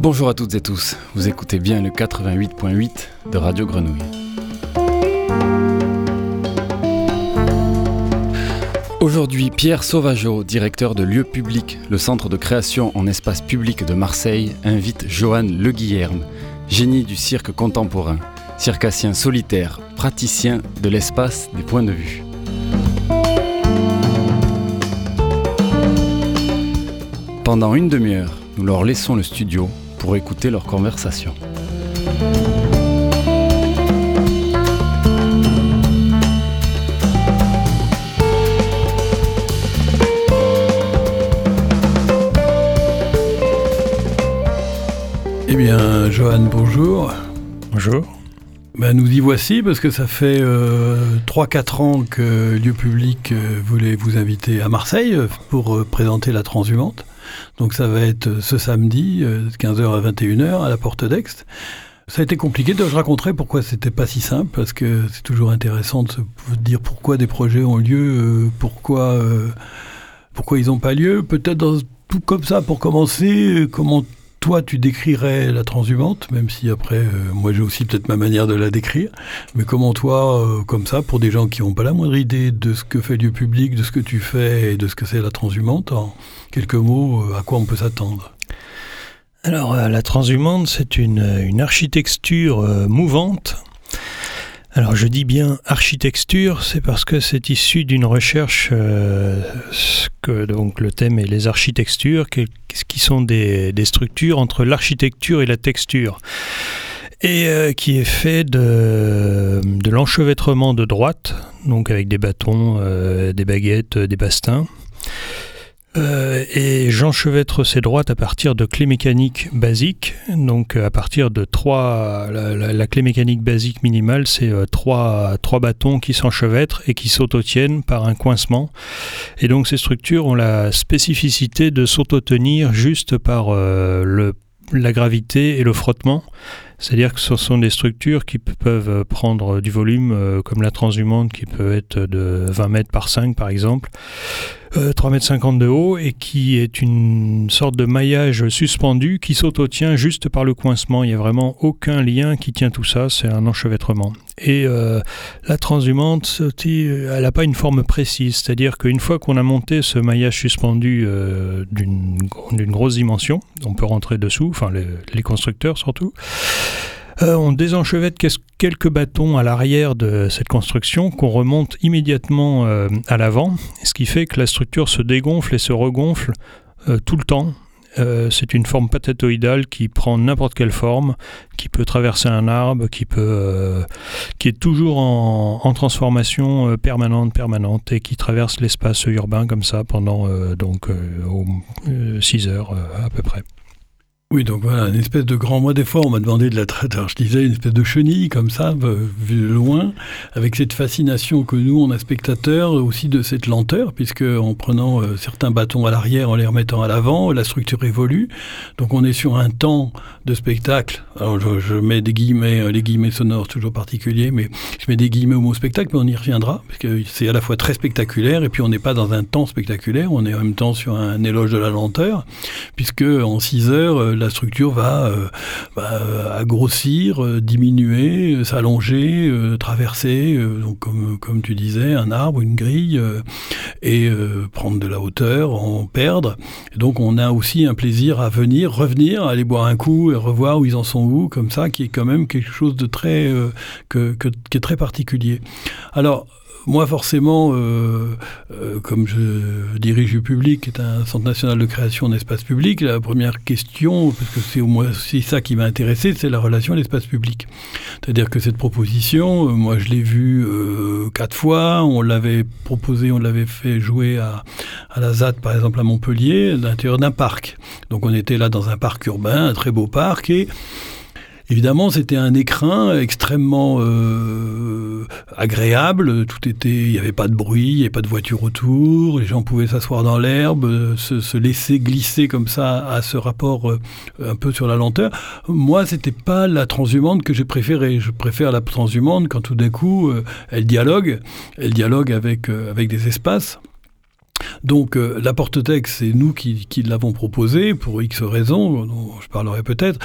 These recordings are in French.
Bonjour à toutes et tous, vous écoutez bien le 88.8 de Radio Grenouille. Aujourd'hui, Pierre Sauvageau, directeur de Lieux Publics, le centre de création en espace public de Marseille, invite Johan Le Guillerme, génie du cirque contemporain, circassien solitaire, praticien de l'espace des points de vue. Pendant une demi-heure, nous leur laissons le studio pour écouter leur conversation. Eh bien, Johan, bonjour. Bonjour. Nous y voici parce que ça fait 3-4 ans que Lieux Publics voulait vous inviter à Marseille pour présenter La Transhumante. Donc ça va être ce samedi, de 15h à 21h, à la Porte d'Aix. Ça a été compliqué, je raconterai pourquoi c'était pas si simple, parce que c'est toujours intéressant de se dire pourquoi des projets ont lieu, pourquoi ils n'ont pas lieu. Peut-être tout comme ça, pour commencer, comment toi tu décrirais La Transhumante, même si après, moi j'ai aussi peut-être ma manière de la décrire, mais comment toi, comme ça, pour des gens qui n'ont pas la moindre idée de ce que fait Lieux Publics, de ce que tu fais et de ce que c'est La Transhumante, en quelques mots, à quoi on peut s'attendre? Alors, La Transhumante, c'est une architecture mouvante. Alors, je dis bien architecture, c'est parce que c'est issu d'une recherche donc le thème est les architectures, qui sont des structures entre l'architecture et la texture, et qui est fait de l'enchevêtrement de droites, donc avec des bâtons, des baguettes, des bastings. Et j'enchevêtre ces droites à partir de clés mécaniques basiques, donc à partir de la clé mécanique basique minimale, c'est trois bâtons qui s'enchevêtrent et qui s'autotiennent par un coincement. Et donc ces structures ont la spécificité de s'autotenir juste par la gravité et le frottement. C'est-à-dire que ce sont des structures qui peuvent prendre du volume, comme La Transhumante, qui peut être de 20 mètres par 5 par exemple, 3,50 mètres de haut, et qui est une sorte de maillage suspendu qui s'autotient juste par le coincement. Il n'y a vraiment aucun lien qui tient tout ça, c'est un enchevêtrement. Et La Transhumante, elle n'a pas une forme précise, c'est-à-dire qu'une fois qu'on a monté ce maillage suspendu d'une grosse dimension, on peut rentrer dessous, enfin les constructeurs surtout, on désenchevêtre quelques bâtons à l'arrière de cette construction qu'on remonte immédiatement à l'avant, ce qui fait que la structure se dégonfle et se regonfle tout le temps. C'est une forme patatoïdale qui prend n'importe quelle forme, qui peut traverser un arbre, qui est toujours en transformation permanente et qui traverse l'espace urbain comme ça pendant 6 heures à peu près. Oui, donc voilà, une espèce de grand... Moi, des fois, on m'a demandé de la traiter. Alors, je disais une espèce de chenille, comme ça, vue de loin, avec cette fascination que nous, on a spectateurs, aussi de cette lenteur, puisque en prenant certains bâtons à l'arrière, en les remettant à l'avant, la structure évolue. Donc, on est sur un temps de spectacle. Alors, je mets des guillemets, les guillemets sonores, toujours particuliers, mais je mets des guillemets au mot spectacle, mais on y reviendra, parce que c'est à la fois très spectaculaire, et puis on n'est pas dans un temps spectaculaire, on est en même temps sur un éloge de la lenteur, puisque en 6 heures, la structure va grossir, diminuer, s'allonger, traverser, donc comme tu disais, un arbre, une grille, et prendre de la hauteur, en perdre. Et donc on a aussi un plaisir à revenir, aller boire un coup et revoir où ils en sont où, comme ça, qui est quand même quelque chose de très qui est très particulier. Alors, moi, forcément, comme je dirige Lieux Publics, qui est un centre national de création d'espace public, la première question, parce que c'est au moins aussi ça qui m'a intéressé, c'est la relation à l'espace public. C'est-à-dire que cette proposition, moi, je l'ai vue 4 fois. On l'avait proposé, on l'avait fait jouer à la ZAD, par exemple, à Montpellier, à l'intérieur d'un parc. Donc, on était là dans un parc urbain, un très beau parc, et évidemment, c'était un écrin extrêmement agréable. Il n'y avait pas de bruit, il n'y avait pas de voiture autour. Les gens pouvaient s'asseoir dans l'herbe, se laisser glisser comme ça à ce rapport un peu sur la lenteur. Moi, c'était pas La Transhumante que j'ai préférée. Je préfère La Transhumante quand tout d'un coup, elle dialogue avec des espaces. Donc la porte-texte, c'est nous qui l'avons proposée pour X raisons, dont je parlerai peut-être.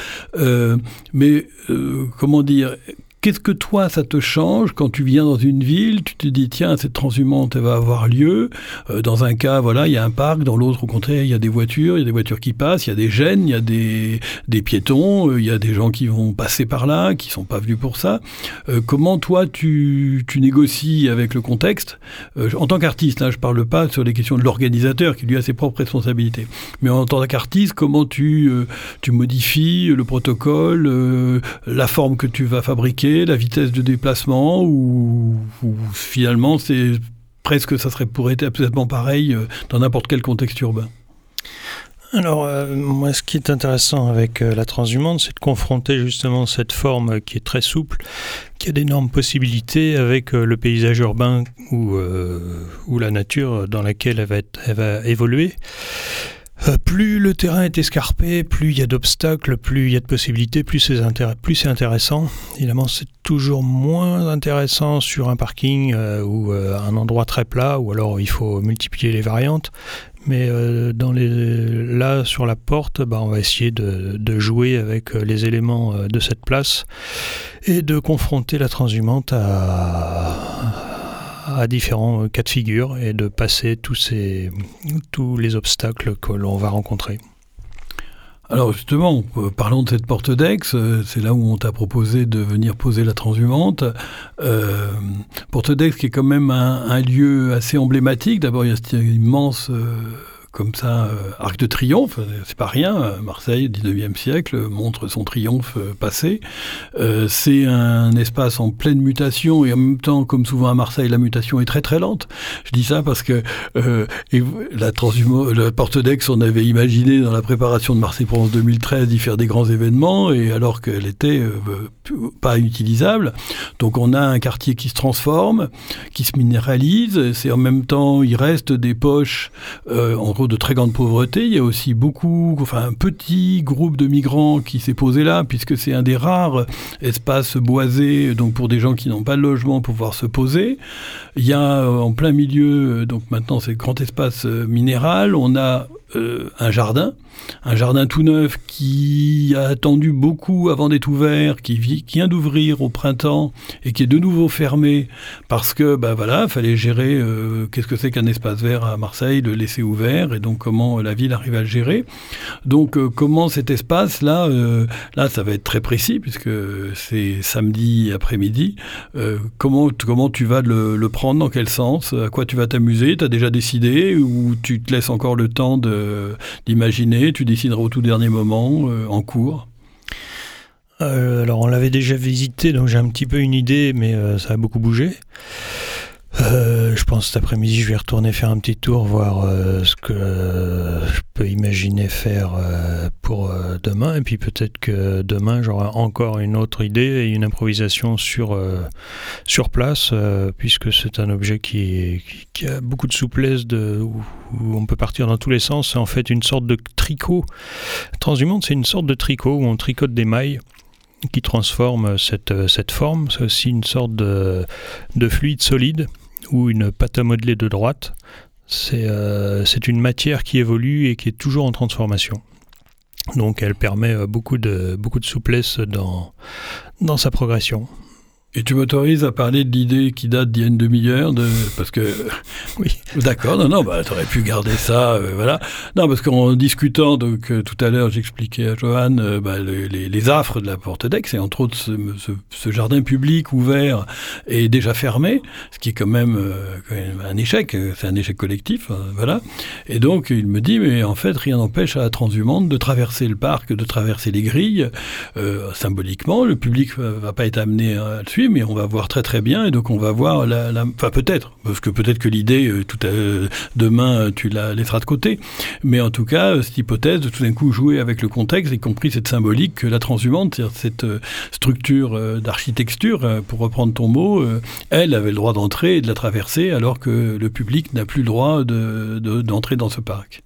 Comment dire, qu'est-ce que toi, ça te change quand tu viens dans une ville, tu te dis, tiens, cette transhumance, elle va avoir lieu. Dans un cas, voilà, il y a un parc, dans l'autre, au contraire, il y a des voitures qui passent, il y a des gènes, il y a des piétons, il y a des gens qui vont passer par là, qui sont pas venus pour ça. Comment, toi, tu négocies avec le contexte en tant qu'artiste, là, je parle pas sur les questions de l'organisateur, qui lui a ses propres responsabilités. Mais en tant qu'artiste, comment tu modifies le protocole, la forme que tu vas fabriquer, la vitesse de déplacement, ou finalement c'est presque, ça pourrait être absolument pareil dans n'importe quel contexte urbain. Alors, moi, ce qui est intéressant avec la transhumance, c'est de confronter justement cette forme qui est très souple, qui a d'énormes possibilités avec le paysage urbain ou la nature dans laquelle elle va évoluer. Plus le terrain est escarpé, plus il y a d'obstacles, plus il y a de possibilités, plus c'est intéressant. Évidemment, c'est toujours moins intéressant sur un parking ou un endroit très plat, ou alors il faut multiplier les variantes. Mais là, sur la porte, on va essayer de jouer avec les éléments de cette place et de confronter la transhumante à différents cas de figure et de passer tous les obstacles que l'on va rencontrer. Alors justement, parlons de cette porte d'Aix, c'est là où on t'a proposé de venir poser la transhumante. Porte d'Aix qui est quand même un lieu assez emblématique. D'abord, il y a cet immense... comme ça, Arc de Triomphe, c'est pas rien. Marseille, 19e siècle, montre son triomphe passé. C'est un espace en pleine mutation, et en même temps, comme souvent à Marseille, la mutation est très très lente. Je dis ça parce que la porte d'Aix, on avait imaginé dans la préparation de Marseille-Provence 2013 d'y faire des grands événements, et alors qu'elle était pas utilisable. Donc on a un quartier qui se transforme, qui se minéralise. C'est en même temps, il reste des poches de très grande pauvreté. Il y a aussi un petit groupe de migrants qui s'est posé là, puisque c'est un des rares espaces boisés, donc pour des gens qui n'ont pas de logement, pour pouvoir se poser. Il y a en plein milieu, donc maintenant c'est le grand espace minéral, on a un jardin tout neuf qui a attendu beaucoup avant d'être ouvert, qui vient d'ouvrir au printemps et qui est de nouveau fermé parce que fallait gérer qu'est-ce que c'est qu'un espace vert à Marseille, le laisser ouvert, et donc comment la ville arrive à le gérer. Donc comment cet espace là ça va être très précis puisque c'est samedi après-midi. Comment tu vas le prendre, dans quel sens, à quoi tu vas t'amuser, t'as déjà décidé ou tu te laisses encore le temps d'imaginer, tu décideras au tout dernier moment, en cours? Alors on l'avait déjà visité, donc j'ai un petit peu une idée, mais ça a beaucoup bougé. Je pense cet après-midi je vais retourner faire un petit tour, voir ce que je peux imaginer faire pour demain, et puis peut-être que demain j'aurai encore une autre idée et une improvisation sur place, puisque c'est un objet qui a beaucoup de souplesse, où on peut partir dans tous les sens. C'est en fait une sorte de tricot. Transhumante, c'est une sorte de tricot où on tricote des mailles qui transforme cette forme. C'est aussi une sorte de fluide solide ou une pâte à modeler de droite. C'est une matière qui évolue et qui est toujours en transformation. Donc elle permet beaucoup de souplesse dans sa progression. Et tu m'autorises à parler de l'idée qui date d'il y a une demi-heure, parce que... Oui. D'accord, t'aurais pu garder ça, voilà. Non, parce qu'en discutant, donc, tout à l'heure, j'expliquais à Johan les affres de la porte d'Aix, et entre autres, ce jardin public ouvert est déjà fermé, ce qui est quand même un échec, c'est un échec collectif, voilà. Et donc, il me dit, mais en fait, rien n'empêche à la transhumante de traverser le parc, de traverser les grilles, symboliquement, le public va pas être amené à le suivre, mais on va voir très très bien, et donc on va voir enfin peut-être, parce que peut-être que l'idée demain tu la laisseras de côté, mais en tout cas cette hypothèse de tout d'un coup jouer avec le contexte, y compris cette symbolique que la transhumante, c'est-à-dire cette structure d'architecture, pour reprendre ton mot, elle avait le droit d'entrer et de la traverser, alors que le public n'a plus le droit d'entrer dans ce parc.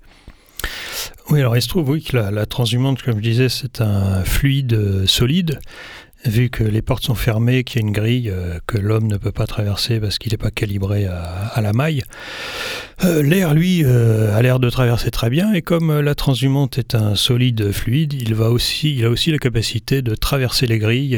Oui, alors il se trouve que la transhumante, comme je disais, c'est un fluide solide. vu que les portes sont fermées, qu'il y a une grille que l'homme ne peut pas traverser parce qu'il n'est pas calibré à la maille. L'air, lui, a l'air de traverser très bien, et comme la transhumante est un solide fluide, il a aussi la capacité de traverser les grilles,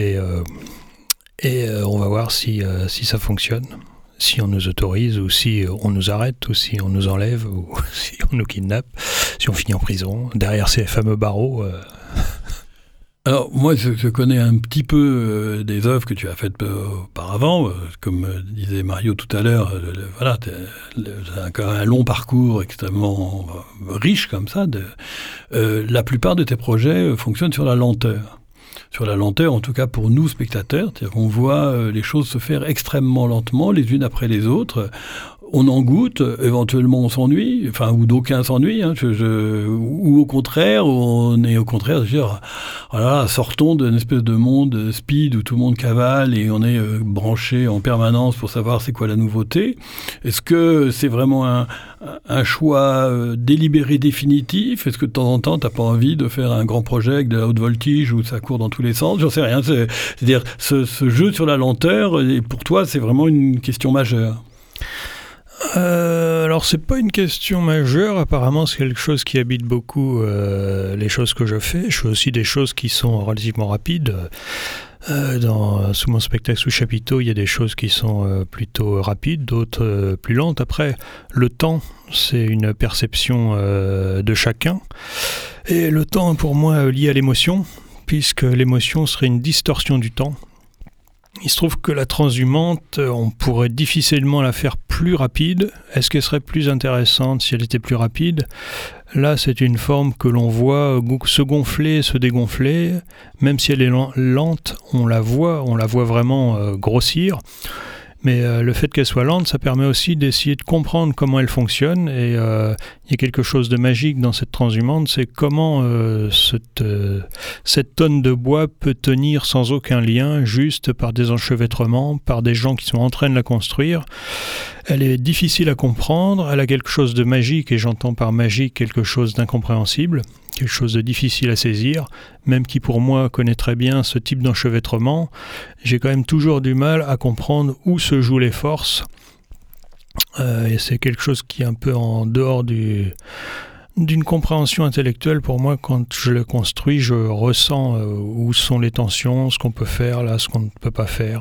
et on va voir si ça fonctionne. Si on nous autorise, ou si on nous arrête, ou si on nous enlève, ou si on nous kidnappe, si on finit en prison, derrière ces fameux barreaux. Alors, moi, je connais un petit peu des œuvres que tu as faites auparavant. Comme disait Mario tout à l'heure, voilà, t'as un long parcours extrêmement riche comme ça. La plupart de tes projets fonctionnent sur la lenteur. Sur la lenteur, en tout cas pour nous, spectateurs. C'est-à-dire qu'on voit les choses se faire extrêmement lentement, les unes après les autres. On en goûte, éventuellement on s'ennuie, enfin, ou d'aucuns s'ennuient, hein, ou au contraire, on est au contraire, genre, voilà, sortons d'une espèce de monde speed où tout le monde cavale et on est branché en permanence pour savoir c'est quoi la nouveauté. Est-ce que c'est vraiment un choix délibéré définitif? Est-ce que de temps en temps, t'as pas envie de faire un grand projet avec de la haute voltige où ça court dans tous les sens? J'en sais rien. C'est-à-dire, ce jeu sur la lenteur, et pour toi, c'est vraiment une question majeure. Alors c'est pas une question majeure, apparemment c'est quelque chose qui habite beaucoup les choses que je fais. Je fais aussi des choses qui sont relativement rapides. Sous mon spectacle sous chapiteau, il y a des choses qui sont plutôt rapides, d'autres plus lentes. Après, le temps, c'est une perception de chacun. Et le temps, pour moi, lié à l'émotion, puisque l'émotion serait une distorsion du temps. Il se trouve que la transhumante, on pourrait difficilement la faire plus rapide. Est-ce qu'elle serait plus intéressante si elle était plus rapide ? Là, c'est une forme que l'on voit se gonfler, se dégonfler. Même si elle est lente, on la voit vraiment grossir. Mais le fait qu'elle soit lente, ça permet aussi d'essayer de comprendre comment elle fonctionne. Et il y a quelque chose de magique dans cette transhumante, c'est comment cette tonne de bois peut tenir sans aucun lien, juste par des enchevêtrements, par des gens qui sont en train de la construire. Elle est difficile à comprendre, elle a quelque chose de magique, et j'entends par magique quelque chose d'incompréhensible, quelque chose de difficile à saisir, même qui pour moi connaît très bien ce type d'enchevêtrement. J'ai quand même toujours du mal à comprendre où se jouent les forces, et c'est quelque chose qui est un peu en dehors d'une compréhension intellectuelle. Pour moi, quand je le construis, je ressens où sont les tensions, ce qu'on peut faire là, ce qu'on ne peut pas faire.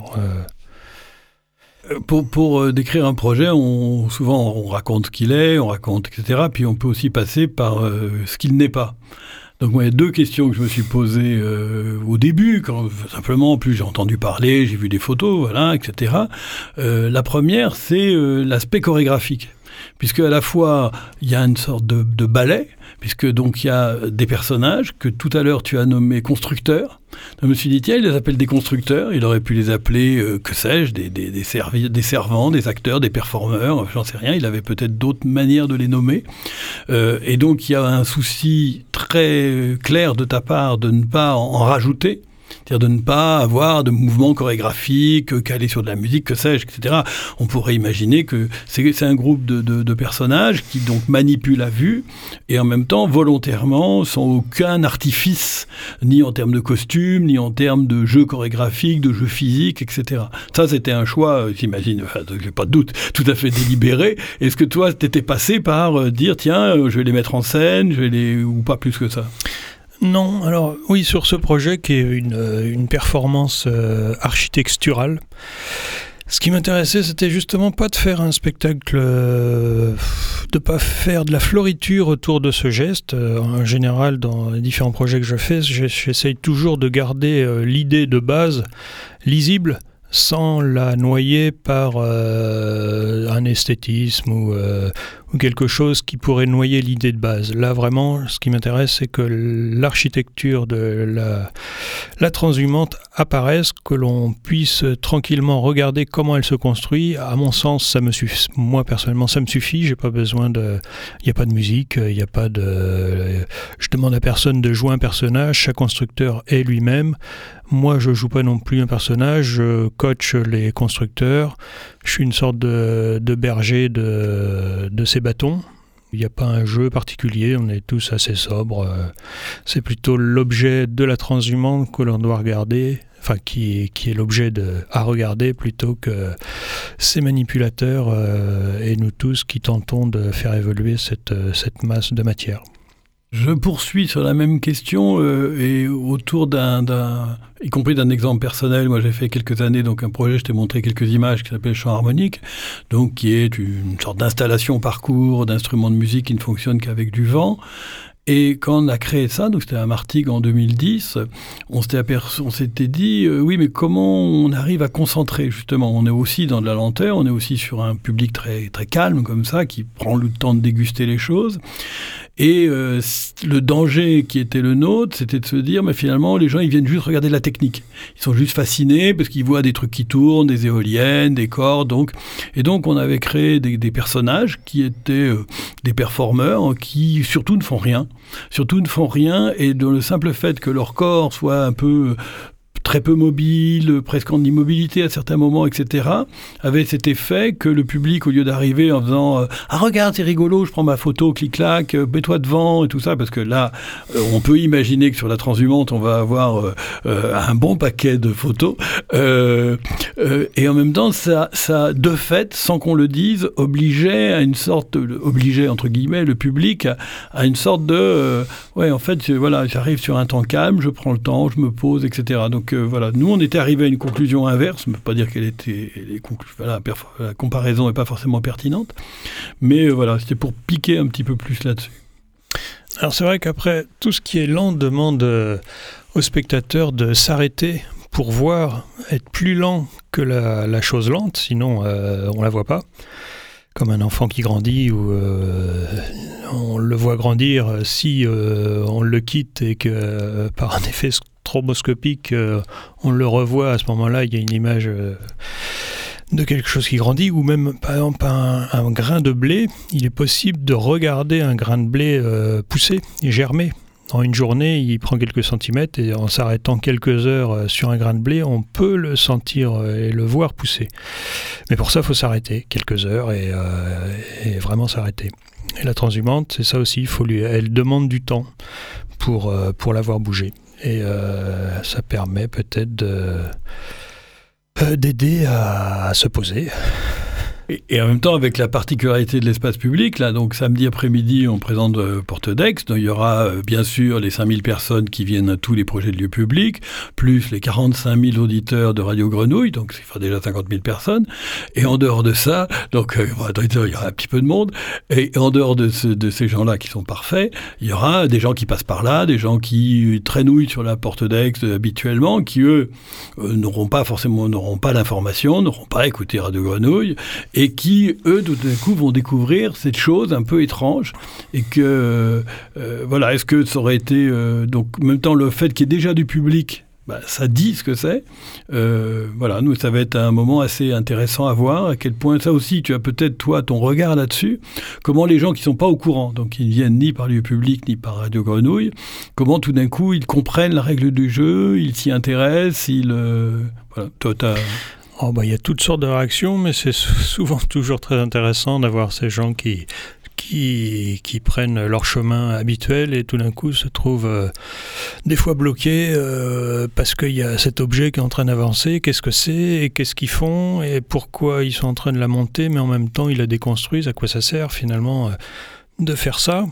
Pour décrire un projet, souvent on raconte ce qu'il est, on raconte, etc. Puis on peut aussi passer par ce qu'il n'est pas. Donc moi, il y a deux questions que je me suis posées au début, quand simplement, plus j'ai entendu parler, j'ai vu des photos, voilà, etc. La première, c'est l'aspect chorégraphique. Puisque à la fois, il y a une sorte de ballet, puisque donc il y a des personnages que tout à l'heure tu as nommés constructeurs. Je me suis dit, tiens, il les appelle des constructeurs, il aurait pu les appeler, que sais-je, des servants, des acteurs, des performeurs, j'en sais rien, il avait peut-être d'autres manières de les nommer. Et donc il y a un souci très clair de ta part de ne pas en rajouter. C'est-à-dire de ne pas avoir de mouvements chorégraphiques, calés sur de la musique, que sais-je, etc. On pourrait imaginer que c'est un groupe de personnages qui donc manipulent la vue et en même temps, volontairement, sans aucun artifice, ni en termes de costumes, ni en termes de jeux chorégraphiques, de jeux physiques, etc. Ça, c'était un choix, j'imagine, enfin, j'ai pas de doute, tout à fait délibéré. Est-ce que toi, t'étais passé par dire, tiens, je vais les mettre en scène, ou pas plus que ça ? Non, alors oui, sur ce projet qui est une performance architecturale, ce qui m'intéressait, c'était justement pas de faire un spectacle, de pas faire de la floriture autour de ce geste. En général, dans les différents projets que je fais, j'essaye toujours de garder l'idée de base lisible, sans la noyer par un esthétisme ou quelque chose qui pourrait noyer l'idée de base. Là, vraiment, ce qui m'intéresse, c'est que l'architecture de la transhumante apparaisse, que l'on puisse tranquillement regarder comment elle se construit. À mon sens, ça me suffit. Moi, personnellement, ça me suffit. J'ai pas besoin de... Il n'y a pas de musique, il n'y a pas de... Je demande à personne de jouer un personnage. Chaque constructeur est lui-même. Moi, je joue pas non plus un personnage. Je coach les constructeurs. Je suis une sorte de berger de ces bâtons. Il n'y a pas un jeu particulier, on est tous assez sobres. C'est plutôt l'objet de la transhumante que l'on doit regarder, enfin qui est l'objet à regarder plutôt que ces manipulateurs et nous tous qui tentons de faire évoluer cette masse de matière. Je poursuis sur la même question et autour y compris d'un exemple personnel. Moi, j'ai fait quelques années donc un projet, je t'ai montré quelques images qui s'appelle Chant harmonique, donc qui est une sorte d'installation parcours d'instruments de musique qui ne fonctionnent qu'avec du vent. Et quand on a créé ça, donc c'était à Martigues en 2010, on s'était dit, oui, mais comment on arrive à concentrer, justement. On est aussi dans de la lenteur, on est aussi sur un public très, très calme, comme ça, qui prend le temps de déguster les choses. Et le danger qui était le nôtre, c'était de se dire, mais finalement, les gens, ils viennent juste regarder la technique. Ils sont juste fascinés parce qu'ils voient des trucs qui tournent, des éoliennes, des cordes. Et donc, on avait créé des personnages qui étaient des performeurs qui, surtout, ne font rien. Et dont le simple fait que leur corps soit un peu très peu mobile, presque en immobilité à certains moments, etc., avait cet effet que le public, au lieu d'arriver en faisant « Ah, regarde, c'est rigolo, je prends ma photo, clic-clac, mets-toi devant » et tout ça, parce que là, on peut imaginer que sur la transhumante, on va avoir un bon paquet de photos. Et en même temps, ça, de fait, sans qu'on le dise, obligeait entre guillemets, le public à une sorte de en fait, voilà, j'arrive sur un temps calme, je prends le temps, je me pose, etc. Donc voilà, nous on était arrivé à une conclusion inverse, je ne peux pas dire qu'elle était la comparaison n'est pas forcément pertinente, mais voilà, c'était pour piquer un petit peu plus là-dessus. Alors c'est vrai qu'après, tout ce qui est lent demande aux spectateurs de s'arrêter pour voir, être plus lent que la chose lente, sinon on la voit pas. Comme un enfant qui grandit ou on le voit grandir si on le quitte et que par un effet stroboscopique on le revoit, à ce moment-là il y a une image de quelque chose qui grandit, ou même par exemple un grain de blé. Il est possible de regarder un grain de blé pousser et germer. En une journée, il prend quelques centimètres et en s'arrêtant quelques heures sur un grain de blé, on peut le sentir et le voir pousser. Mais pour ça, il faut s'arrêter quelques heures et vraiment s'arrêter. Et la transhumante, c'est ça aussi, elle demande du temps pour la voir bouger. Et ça permet peut-être d'aider à se poser. Et en même temps, avec la particularité de l'espace public, là, donc samedi après-midi, on présente Porte d'Aix. Donc, il y aura bien sûr les 5000 personnes qui viennent à tous les projets de lieux publics, plus les 45 000 auditeurs de Radio Grenouille, donc ça fera déjà 50 000 personnes. Et en dehors de ça, donc il y aura un petit peu de monde. Et en dehors de ces gens-là qui sont parfaits, il y aura des gens qui passent par là, des gens qui traînouillent sur la Porte d'Aix habituellement, qui eux n'auront pas l'information, n'auront pas écouté Radio Grenouille, et qui, eux, tout d'un coup, vont découvrir cette chose un peu étrange. Et que, voilà, est-ce que ça aurait été... donc, en même temps, le fait qu'il y ait déjà du public, ça dit ce que c'est. Voilà, nous, ça va être un moment assez intéressant à voir. À quel point, ça aussi, tu as peut-être, toi, ton regard là-dessus. Comment les gens qui ne sont pas au courant, donc qui ne viennent ni par lieu public, ni par Radio Grenouille, comment tout d'un coup, ils comprennent la règle du jeu, ils s'y intéressent, voilà, toi, il y a toutes sortes de réactions, mais c'est souvent toujours très intéressant d'avoir ces gens qui prennent leur chemin habituel et tout d'un coup se trouvent des fois bloqués parce qu'il y a cet objet qui est en train d'avancer. Qu'est-ce que c'est et qu'est-ce qu'ils font et pourquoi ils sont en train de la monter, mais en même temps ils la déconstruisent. À quoi ça sert finalement de faire ça?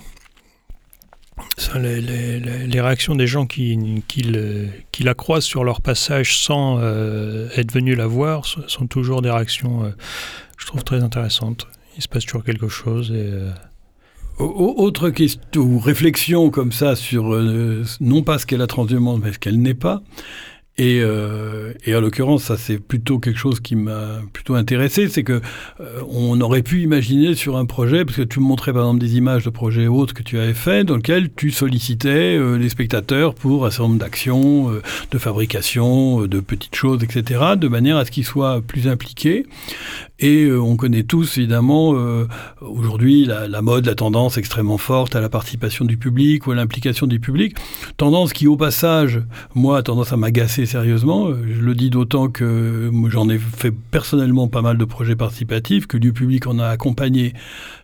Les réactions des gens qui la croisent sur leur passage sans être venus la voir sont toujours des réactions, je trouve, très intéressantes. Il se passe toujours quelque chose. Autre question ou réflexion comme ça sur non pas ce qu'est la transhumance, mais ce qu'elle n'est pas. Et en l'occurrence, ça c'est plutôt quelque chose qui m'a plutôt intéressé, c'est que on aurait pu imaginer sur un projet, parce que tu me montrais par exemple des images de projets autres que tu avais fait, dans lesquels tu sollicitais les spectateurs pour un certain nombre d'actions, de fabrication, de petites choses, etc., de manière à ce qu'ils soient plus impliqués. Et on connaît tous, évidemment, aujourd'hui, la mode, la tendance extrêmement forte à la participation du public ou à l'implication du public. Tendance qui, au passage, moi, a tendance à m'agacer sérieusement. Je le dis d'autant que j'en ai fait personnellement pas mal de projets participatifs, que Lieu Public en a accompagné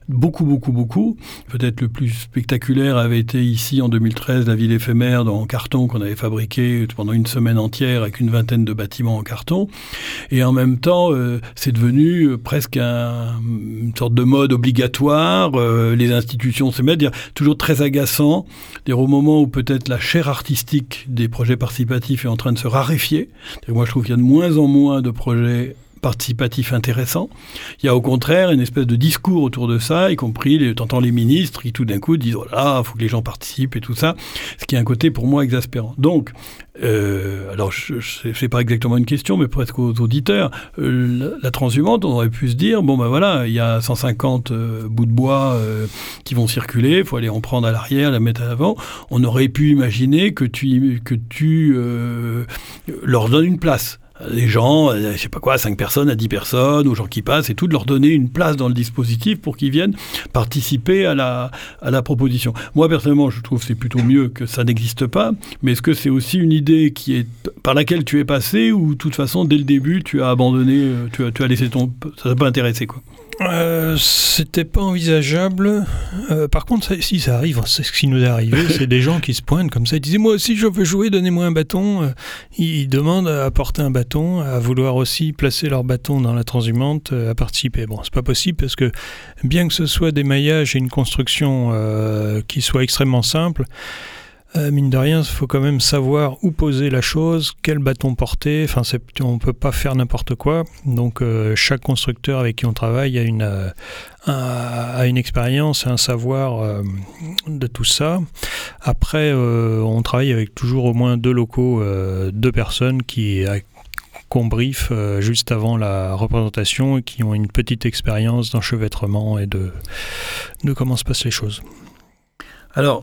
beaucoup. Peut-être le plus spectaculaire avait été ici en 2013, la ville éphémère en carton qu'on avait fabriqué pendant une semaine entière avec une vingtaine de bâtiments en carton. Et en même temps, c'est devenu presque une sorte de mode obligatoire. Les institutions se mettent, toujours très agaçant. Au moment où peut-être la chair artistique des projets participatifs est en train de se raréfier. Moi, je trouve qu'il y a de moins en moins de projets participatif intéressant. Il y a au contraire une espèce de discours autour de ça, y compris, t'entends les ministres qui tout d'un coup disent « Oh là, il faut que les gens participent » et tout ça, ce qui est un côté pour moi exaspérant. Donc, alors je sais pas exactement une question, mais presque aux auditeurs, la transhumante, on aurait pu se dire « Bon ben voilà, il y a 150 bouts de bois qui vont circuler, il faut aller en prendre à l'arrière, la mettre à l'avant. » On aurait pu imaginer que tu leur donnes une place. Les gens, je sais pas quoi, 5 personnes à 10 personnes, aux gens qui passent et tout, de leur donner une place dans le dispositif pour qu'ils viennent participer à la proposition. Moi, personnellement, je trouve que c'est plutôt mieux que ça n'existe pas, mais est-ce que c'est aussi une idée par laquelle tu es passé ou, de toute façon, dès le début, tu as abandonné, tu as laissé ça t'a pas intéressé, quoi? C'était pas envisageable. Par contre, si ça arrive, c'est ce qui nous est arrivé, c'est des gens qui se pointent comme ça, ils disent « Moi aussi, je veux jouer, donnez-moi un bâton ». Ils demandent à apporter un bâton, à vouloir aussi placer leur bâton dans la transhumante, à participer. Bon, c'est pas possible parce que bien que ce soit des maillages et une construction qui soit extrêmement simple, mine de rien, il faut quand même savoir où poser la chose, quel bâton porter. Enfin, on ne peut pas faire n'importe quoi. Donc, chaque constructeur avec qui on travaille a une expérience et un savoir de tout ça. Après, on travaille avec toujours au moins 2 locaux, 2 personnes qu'on briefe juste avant la représentation et qui ont une petite expérience d'enchevêtrement et de comment se passent les choses. Alors,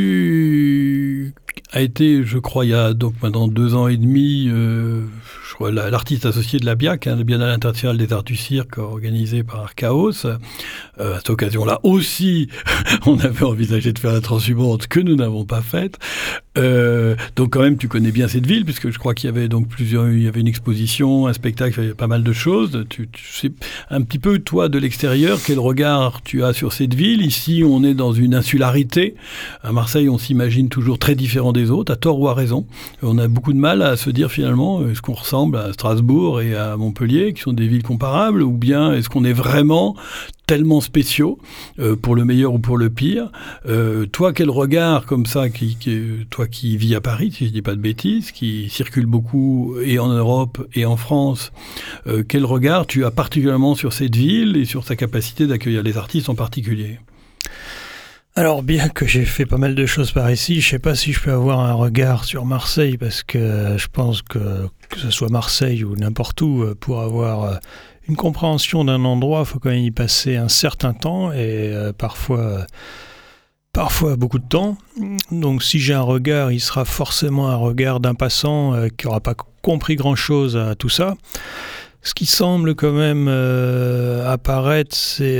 tu as été, je crois, il y a donc maintenant 2 ans et demi, je crois, l'artiste associé de la BIAC, le Biennale international des arts du cirque, organisé par Archaos. À cette occasion-là aussi, on avait envisagé de faire la transhumante que nous n'avons pas faite. Donc quand même, tu connais bien cette ville, puisque je crois qu'il y avait donc il y avait une exposition, un spectacle, il y avait pas mal de choses. Tu sais un petit peu, toi, de l'extérieur, quel regard tu as sur cette ville. Ici, on est dans une insularité. À Marseille, on s'imagine toujours très différent des autres, à tort ou à raison. On a beaucoup de mal à se dire finalement, est-ce qu'on ressemble à Strasbourg et à Montpellier, qui sont des villes comparables, ou bien est-ce qu'on est vraiment tellement spéciaux, pour le meilleur ou pour le pire. Toi, quel regard comme ça, toi qui vis à Paris, si je dis pas de bêtises, qui circule beaucoup et en Europe et en France, quel regard tu as particulièrement sur cette ville et sur sa capacité d'accueillir les artistes en particulier? Alors, bien que j'ai fait pas mal de choses par ici, je sais pas si je peux avoir un regard sur Marseille, parce que je pense que ce soit Marseille ou n'importe où, pour avoir une compréhension d'un endroit, il faut quand même y passer un certain temps et parfois beaucoup de temps. Donc si j'ai un regard, il sera forcément un regard d'un passant qui n'aura pas compris grand-chose à tout ça. Ce qui semble quand même apparaître, c'est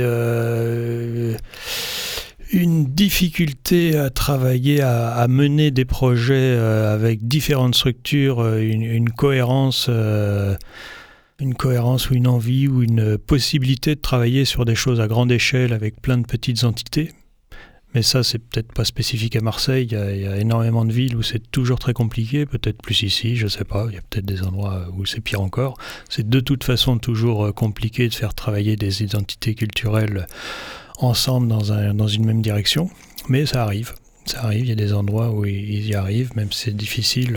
une difficulté à travailler, à mener des projets avec différentes structures, une cohérence ou une envie ou une possibilité de travailler sur des choses à grande échelle avec plein de petites entités. Mais ça, c'est peut-être pas spécifique à Marseille. Il y a énormément de villes où c'est toujours très compliqué, peut-être plus ici, je sais pas. Il y a peut-être des endroits où c'est pire encore. C'est de toute façon toujours compliqué de faire travailler des identités culturelles ensemble dans une même direction. Mais ça arrive, il y a des endroits où ils y arrivent, même si c'est difficile.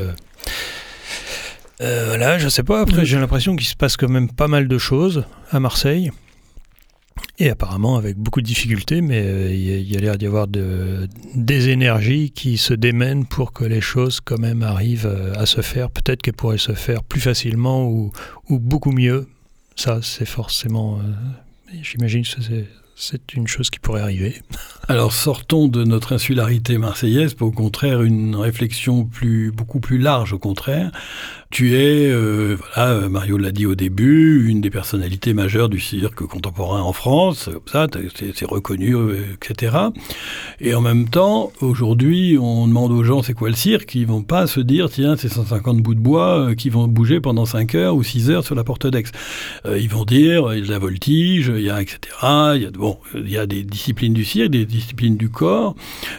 Voilà, je sais pas, après j'ai l'impression qu'il se passe quand même pas mal de choses à Marseille, et apparemment avec beaucoup de difficultés, mais il y a l'air d'y avoir des énergies qui se démènent pour que les choses quand même arrivent à se faire. Peut-être qu'elles pourraient se faire plus facilement ou beaucoup mieux. Ça, c'est forcément... j'imagine que c'est une chose qui pourrait arriver. Alors sortons de notre insularité marseillaise pour au contraire une réflexion beaucoup plus large au contraire. Tu es, Mario l'a dit au début, une des personnalités majeures du cirque contemporain en France, comme ça, c'est reconnu, etc. Et en même temps, aujourd'hui, on demande aux gens c'est quoi le cirque, ils vont pas se dire tiens, c'est 150 bouts de bois qui vont bouger pendant 5 heures ou 6 heures sur la porte d'Aix. Ils vont dire il y a de la voltige, il y a etc. Il y a des disciplines du cirque, des disciplines du corps.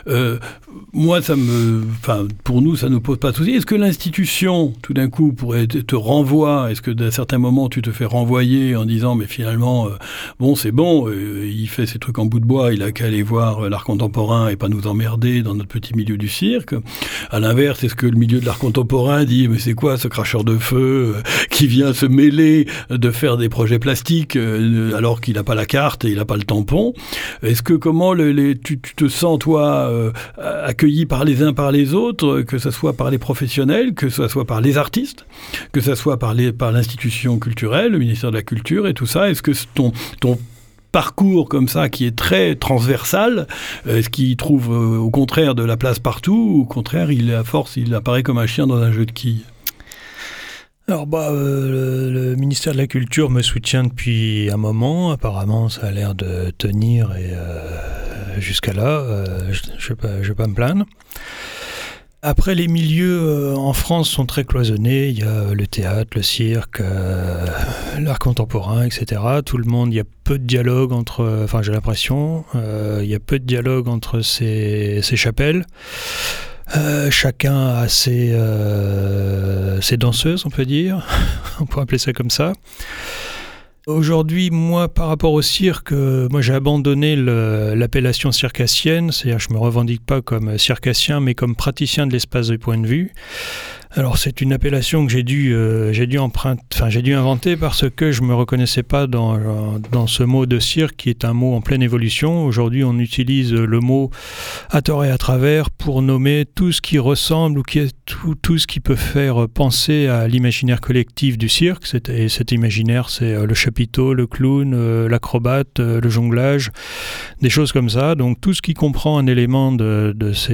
Moi, pour nous, ça nous pose pas de souci. Est-ce que l'institution, tout d'un coup, te renvoie? Est-ce que d'un certain moment, tu te fais renvoyer en disant mais finalement, c'est bon, il fait ses trucs en bout de bois, il a qu'à aller voir l'art contemporain et pas nous emmerder dans notre petit milieu du cirque. À l'inverse, est-ce que le milieu de l'art contemporain dit mais c'est quoi ce cracheur de feu qui vient se mêler de faire des projets plastiques alors qu'il n'a pas la carte et il n'a pas le tampon? Est-ce que tu te sens toi accueilli par les uns par les autres, que ce soit par les professionnels, que ce soit par les artistes, que ce soit par l'institution culturelle, le ministère de la Culture et tout ça? Est-ce que ton parcours comme ça, qui est très transversal, est-ce qu'il trouve au contraire de la place partout, ou au contraire, il apparaît comme un chien dans un jeu de quilles? Alors le ministère de la Culture me soutient depuis un moment. Apparemment, ça a l'air de tenir et jusqu'à là, je vais pas me plaindre. Après, les milieux en France sont très cloisonnés. Il y a le théâtre, le cirque, l'art contemporain, etc. Tout le monde, il y a peu de dialogue entre... j'ai l'impression, il y a peu de dialogue entre ces chapelles. Chacun a ses danseuses, on peut dire. On peut appeler ça comme ça. Aujourd'hui, moi, par rapport au cirque, j'ai abandonné l'appellation circassienne, c'est-à-dire je ne me revendique pas comme circassien, mais comme praticien de l'espace de point de vue. Alors c'est une appellation que j'ai dû inventer parce que je me reconnaissais pas dans ce mot de cirque qui est un mot en pleine évolution. Aujourd'hui, on utilise le mot à tort et à travers pour nommer tout ce qui ressemble ou qui est tout ce qui peut faire penser à l'imaginaire collectif du cirque. Et cet imaginaire, c'est le chapiteau, le clown, l'acrobate, le jonglage, des choses comme ça. Donc tout ce qui comprend un élément de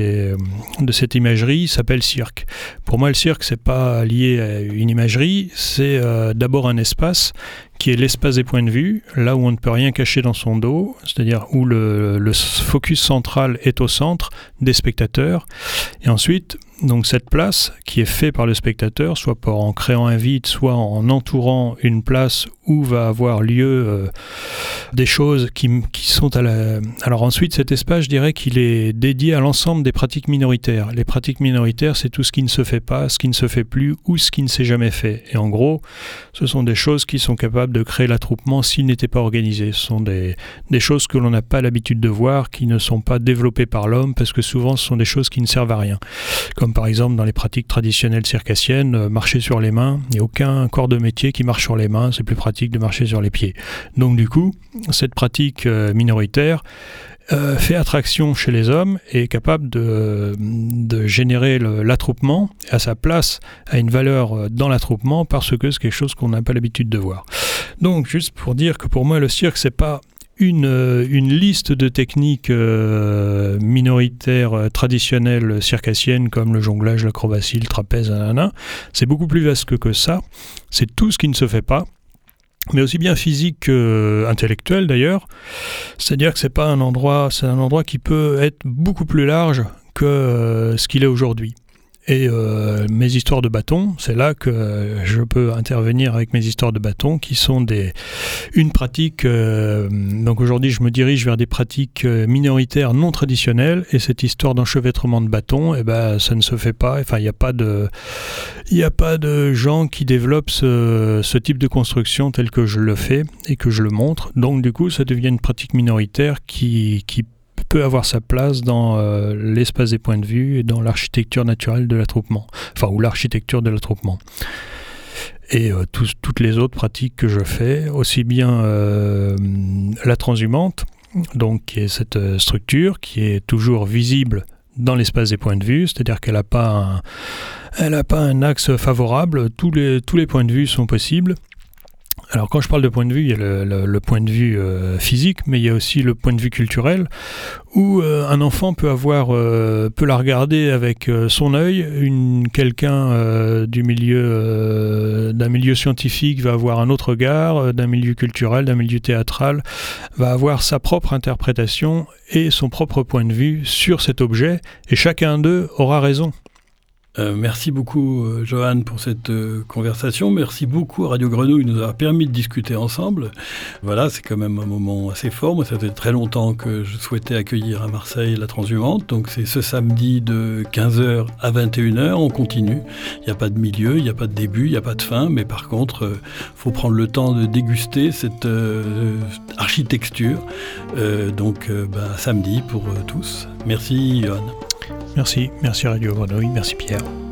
cette imagerie s'appelle cirque. Pour moi, le cirque, c'est pas lié à une imagerie, c'est d'abord un espace qui est l'espace des points de vue, là où on ne peut rien cacher dans son dos, c'est-à-dire où le focus central est au centre des spectateurs. Et ensuite, donc cette place qui est faite par le spectateur, soit en créant un vide, soit en entourant une place où va avoir lieu des choses qui sont à la... Alors ensuite, cet espace, je dirais qu'il est dédié à l'ensemble des pratiques minoritaires. Les pratiques minoritaires, c'est tout ce qui ne se fait pas, ce qui ne se fait plus ou ce qui ne s'est jamais fait. Et en gros, ce sont des choses qui sont capables de créer l'attroupement s'il n'était pas organisé. Ce sont des choses que l'on n'a pas l'habitude de voir, qui ne sont pas développées par l'homme, parce que souvent, ce sont des choses qui ne servent à rien. Comme par exemple, dans les pratiques traditionnelles circassiennes, marcher sur les mains. Il n'y a aucun corps de métier qui marche sur les mains, c'est plus pratique de marcher sur les pieds. Donc du coup, cette pratique minoritaire fait attraction chez les hommes et est capable de générer l'attroupement, à sa place, à une valeur dans l'attroupement, parce que c'est quelque chose qu'on n'a pas l'habitude de voir. Donc, juste pour dire que pour moi, le cirque, c'est pas une liste de techniques minoritaires traditionnelles circassiennes comme le jonglage, l'acrobatie, le trapèze, c'est beaucoup plus vaste que ça. C'est tout ce qui ne se fait pas, mais aussi bien physique qu'intellectuel d'ailleurs. C'est-à-dire que c'est un endroit qui peut être beaucoup plus large que ce qu'il est aujourd'hui. Et mes histoires de bâtons, c'est là que je peux intervenir avec mes histoires de bâtons qui sont une pratique. Donc aujourd'hui, je me dirige vers des pratiques minoritaires non traditionnelles, et cette histoire d'enchevêtrement de bâtons, ça ne se fait pas. Enfin, il n'y a pas de gens qui développent ce type de construction tel que je le fais et que je le montre. Donc du coup, ça devient une pratique minoritaire qui peut avoir sa place dans l'espace des points de vue et dans l'architecture naturelle de l'attroupement, ou l'architecture de l'attroupement. Et toutes les autres pratiques que je fais, aussi bien la transhumante, donc qui est cette structure qui est toujours visible dans l'espace des points de vue, c'est-à-dire qu'elle n'a pas un axe favorable, tous les points de vue sont possibles. Alors quand je parle de point de vue, il y a le point de vue physique, mais il y a aussi le point de vue culturel, où un enfant peut la regarder avec son œil, quelqu'un d'un milieu scientifique va avoir un autre regard, d'un milieu culturel, d'un milieu théâtral, va avoir sa propre interprétation et son propre point de vue sur cet objet, et chacun d'eux aura raison. Merci beaucoup Johan pour cette conversation. Merci beaucoup à Radio Grenouille de nous avoir permis de discuter ensemble. Voilà, c'est quand même un moment assez fort. Moi, ça fait très longtemps que je souhaitais accueillir à Marseille la Transhumante. Donc c'est ce samedi de 15h à 21h. On continue. Il n'y a pas de milieu, il n'y a pas de début, il n'y a pas de fin. Mais par contre, faut prendre le temps de déguster cette architecture. Donc samedi pour tous. Merci Johan. Merci Radio Grenouille, merci Pierre.